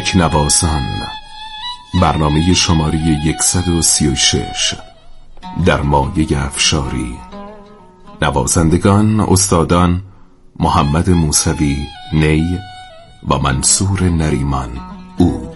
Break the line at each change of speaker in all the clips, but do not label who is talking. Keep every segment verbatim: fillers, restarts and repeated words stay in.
تکنوازان، برنامه شماره صد و سی و شش در مایه افشاری. نوازندگان استادان محمد موسوی نی و منصور نریمان عود.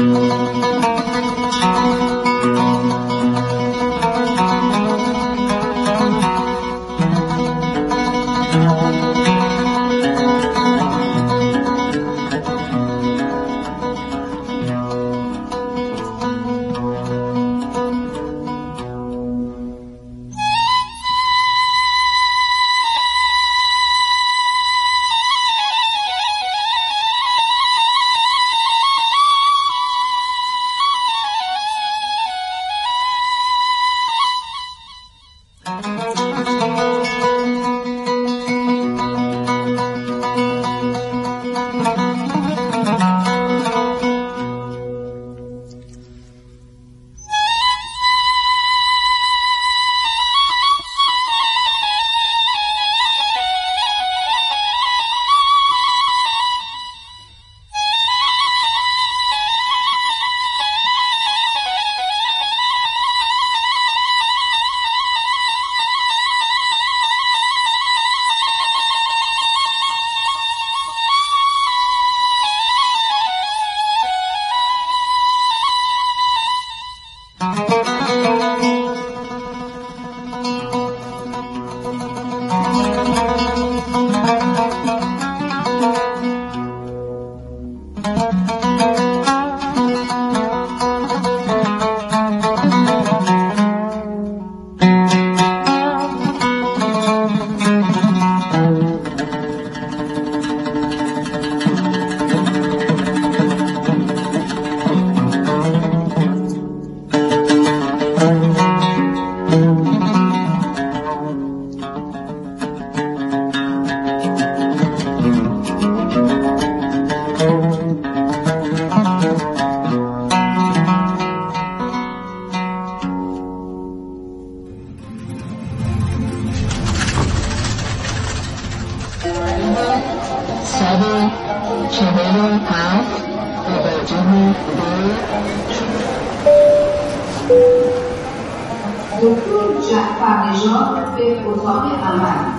دکتر جعفر نژاد به اتاق عمل.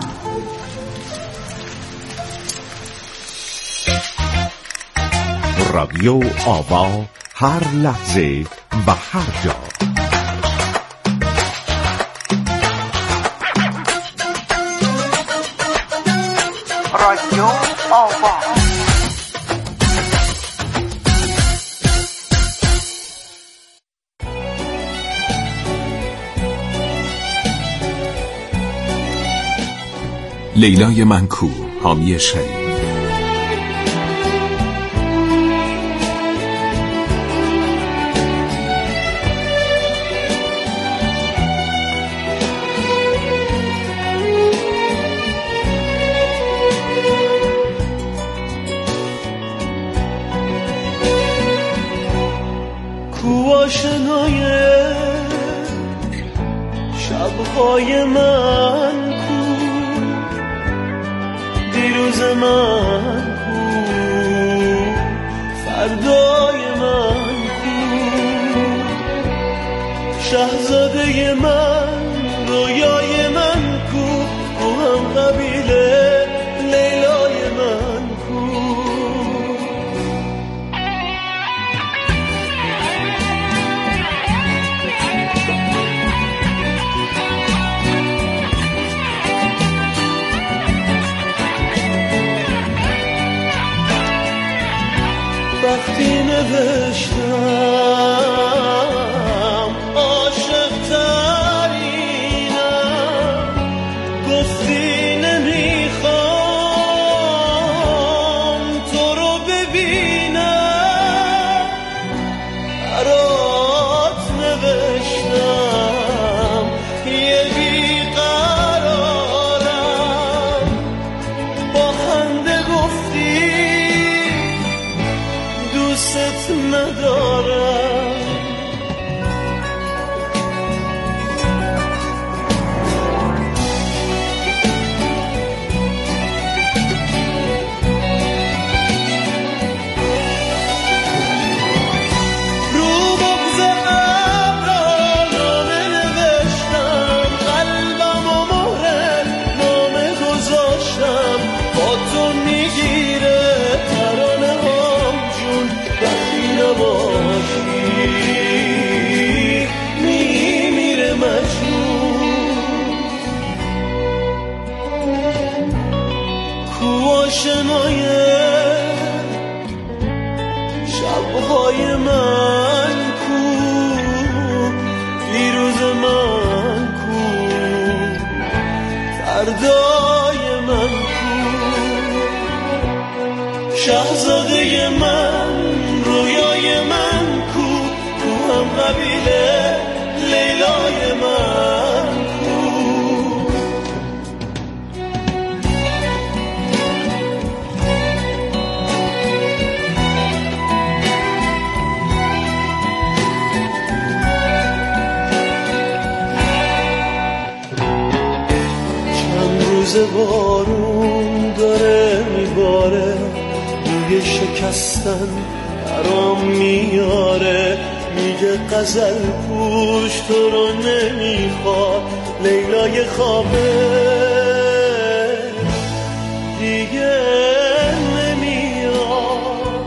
رادیو آوا، هر لحظه و هر جا.
رادیو آوا.
لیلای من کو، حامی شریف.
کو آشنای شب‌های من کو، دیروز من کو، فردای من کو، شاهزاده من، رویای من کو، او هم قبیله لیلای من کو. وقتی نوشتم عاشق ترینم، گفتی نمیخوام تو رو ببینم، برات نوشتم یه بیقرارم، با خنده گفتی دوست ندارم. رو با روز بارون داره میباره، بوی شکستن برام میاره، میگه غزل پوش تو رو نمیخواد، لیلای خوابه دیگه نمیاد.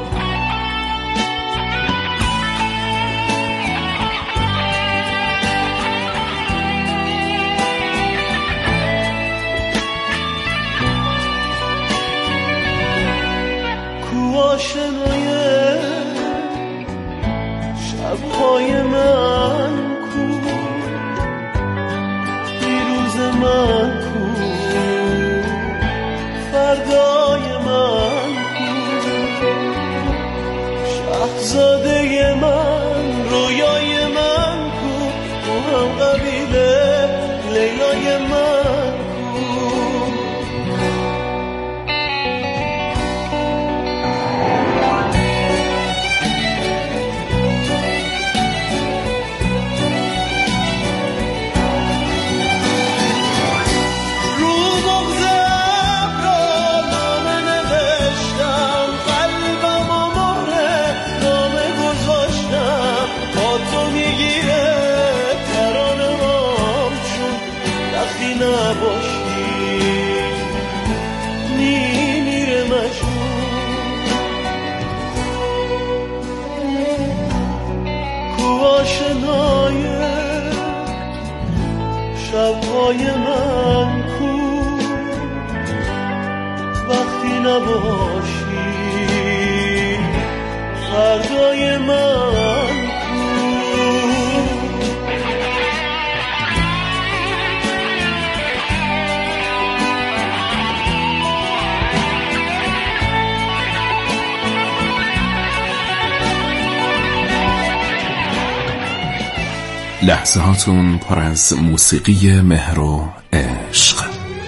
کو آشنای شبهای من کو، دیروز من کو، فردای من کو، شهزاده من، رویای من کو، تو هم قبیله لیلای من شبهای من کو، وقتی نباشی فردای من کو.
لحظه هاتون پر از موسیقی مهر و عشق.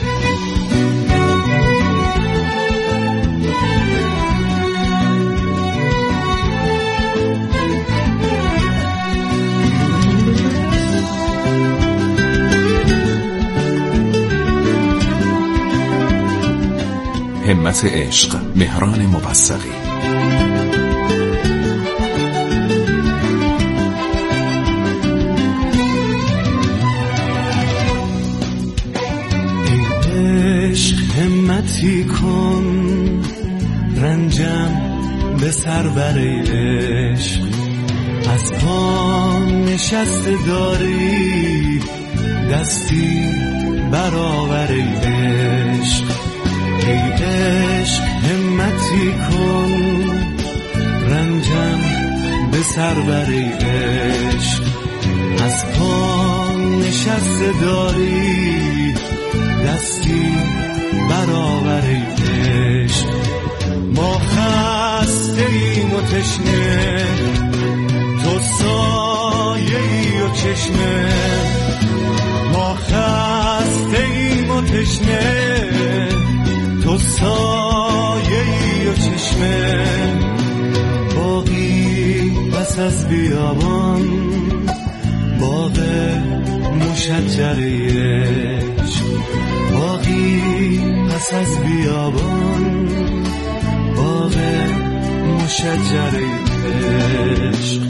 همت عشق، مهران مبصقی.
همتی کن رنجم به سر بر عشق، از پا نشسته داری دستی برآور عشق. ای عشق همتی کن رنجم به سر بر عشق، از پا نشسته داری دستی برآور عشق. ما خسته ایم و تشنه، تو سایه ای و چشمه. ما خسته ایم و تشنه، تو سایه ای و چشمه. باقی پس از بیابان باغ مشجر عشق، باقی پس از بیابان باغ مشجر عشق.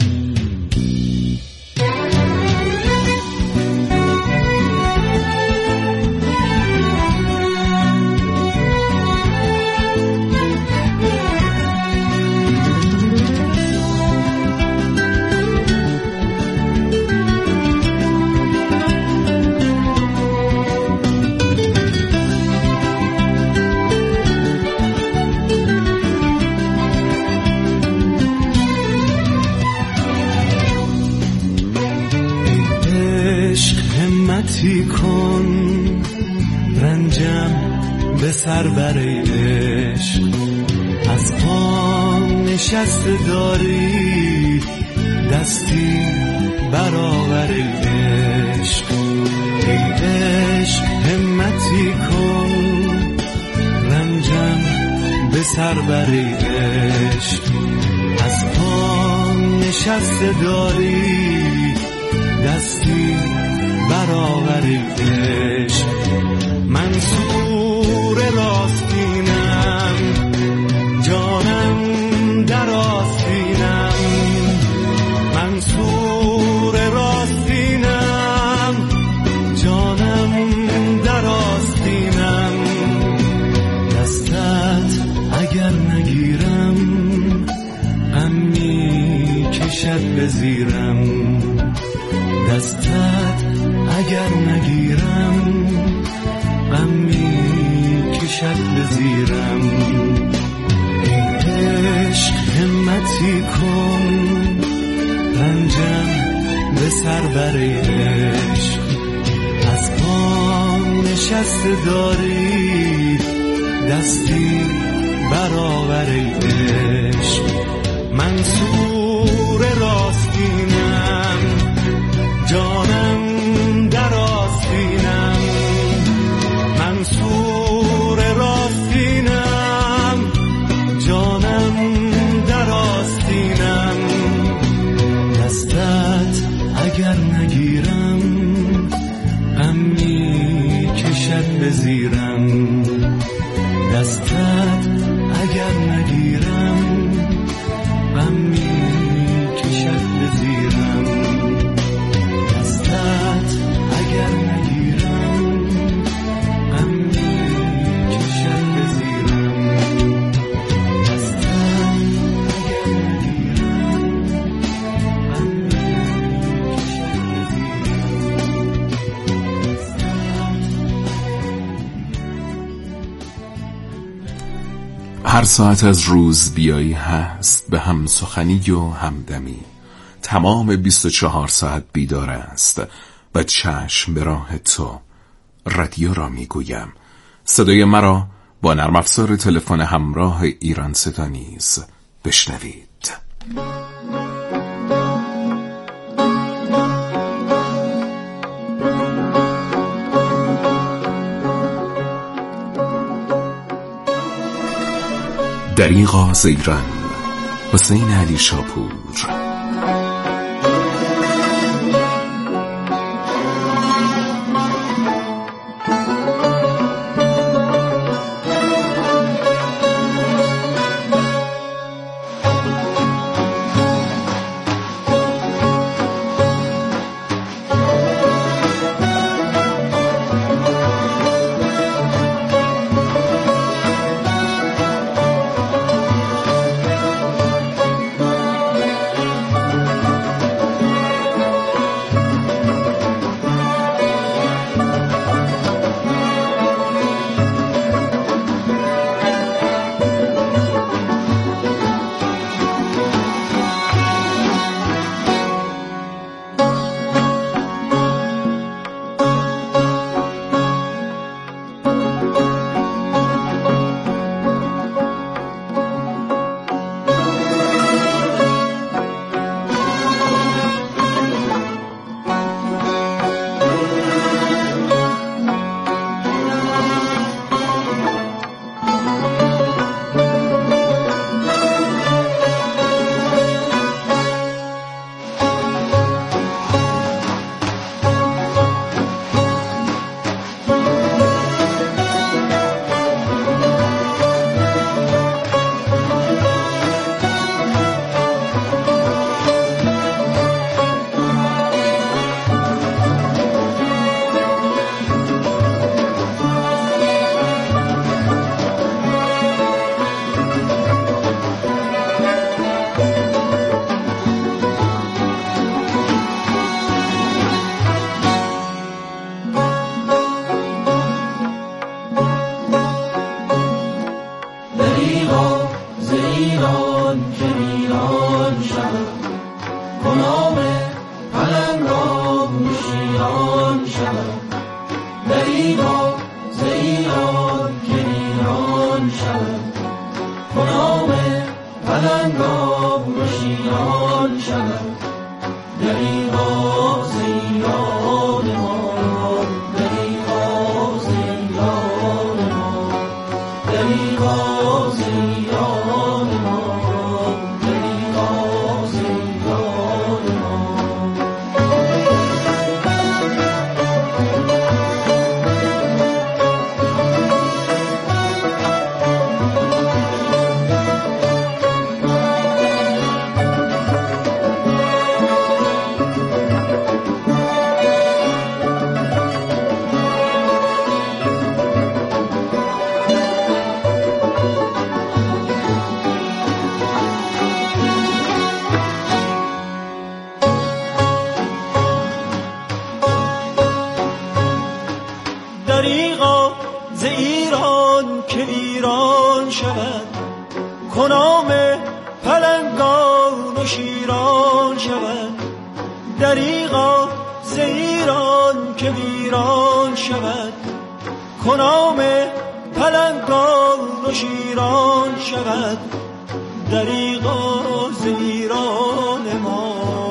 همتی کن رنجم به سر بر عشق، از پا نشسته داری دستی برآور عشق. ای عشق همتی کن رنجم به سر بر عشق، از پا نشسته داری دستی برآور عشق. منصور منصور راستینم، جانم در آستینم، منصور راستینم، جانم در آستینم. دستت اگر نگیرم غم می کشد به زیرم، دستت اگر نگیرم غم می کشد به زیرم. این عشق همتی کن رنجم به سر بر عشق، از پا نشسته داری دستی برآور عشق. منصور راستینم، جانم در آستینم، منصور راستینم، جانم در آستینم. دستت اگر نگیرم غم می کشد به زیرم، دستت اگر نگیرم غم می کشد به زیرم، دستت اگر نگیرم غم می کشد به زیرم، دستت اگر نگیرم غم می کشد به زیرم.
هر ساعت از روز بیایی هست به هم سخنی و همدمی، تمام بیست و چهار ساعت بیدار است و چشم به راه تو. رادیو را میگویم، صدای مرا با نرم افزار تلفن همراه ایران صدا نیز بشنوید. دریغا ز ایران، حسین علی شاپور.
ایران که ویران شود، کنام پلنگان و شیران شود. دریغا ز ایران که ویران شود، کنام پلنگان و شیران شود. دریغا ز ایران ما،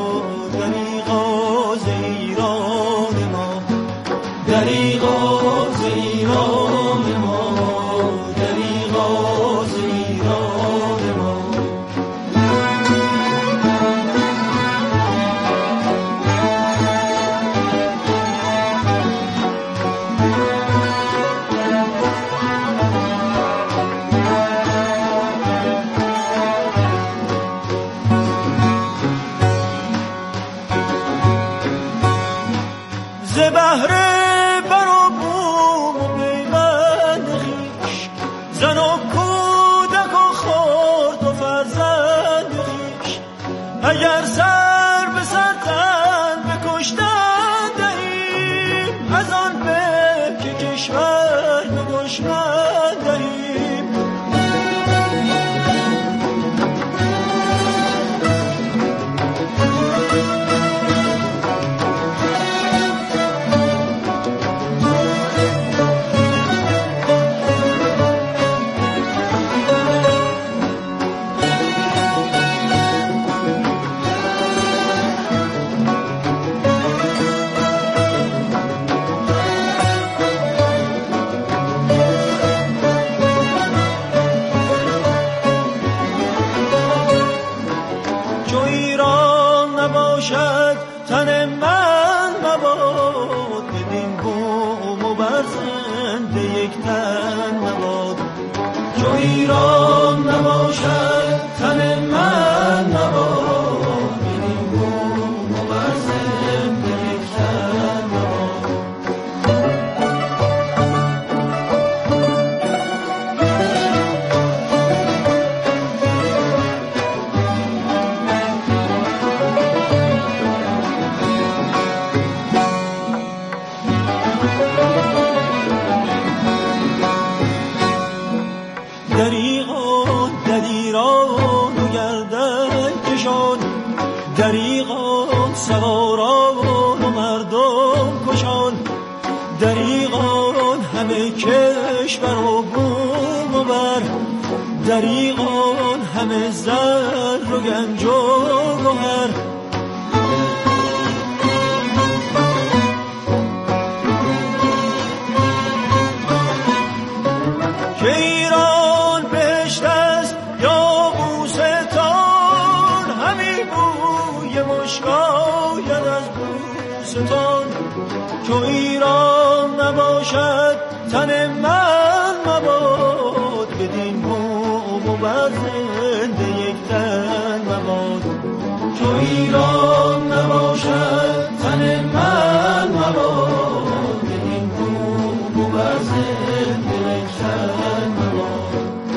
دریغا ز ایران ما، دریغا ز ایران ما، دریغا ز ایران ما. ز بهر بر و بوم و پیوند خویش، زن و کودک و خرد و فرزند خویش. اگر سر به سر تن به کشتن دهیم، از آن به که کشور به دشمن دهیم. تن من مباد، بدین بوم و برزنده یک تن مباد. چو ایران نباشد تن من مباد، بدین بوم و برزنده یک تن مباد. دریغان دلیران و گردن کشان، دریغان سواران و مردم کشان. دریغان همه کشور و بوم و بر، دریغان همه زر و گنج و گوهر. که ایران بهشت است یا بوستان، همی بوی مشک آید از بوستان. چو ایران نباشد تن من مباد، بدین بوم و بر زنده یک تن مباد. چو ایران نباشد تن من مباد، بدین بوم و بر زنده یک تن مباد.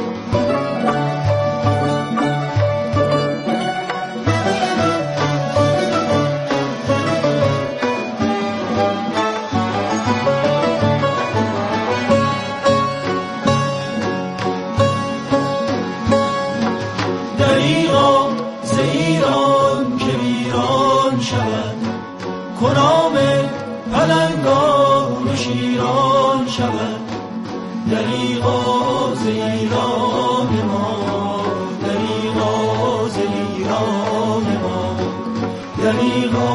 دریغا ز ایران که ویران شود، کنام پلنگان و شیران شود. دریغا ز ایران ما، دریغا ز ایران ما، دریغا